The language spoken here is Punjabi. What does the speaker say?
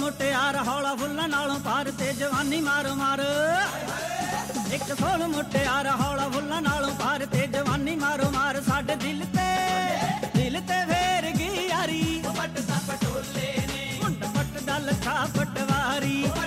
ਮੁਟਿਆਰ ਹੌਲਾ ਫੁੱਲਾਂ ਨਾਲੋਂ ਪਾਰ ਤੇ ਜਵਾਨੀ ਮਾਰੋ ਮਾਰ। ਇੱਕ ਸੋਲ ਮੁਟਿਆਰ ਹੌਲਾ ਫੁੱਲਾਂ ਨਾਲੋਂ ਪਾਰ ਤੇ ਜਵਾਨੀ ਮਾਰੋ ਮਾਰ। ਸਾਡੇ ਦਿਲ ਤੇ ਫੇਰ ਗਈ ਯਾਰੀ, ਪੱਟ ਦਾ ਪਟੋਲੇ ਨੇ ਮੁੰਡਾ ਪੱਟ ਦਾ ਲੱਖਾ ਪਟਵਾਰੀ।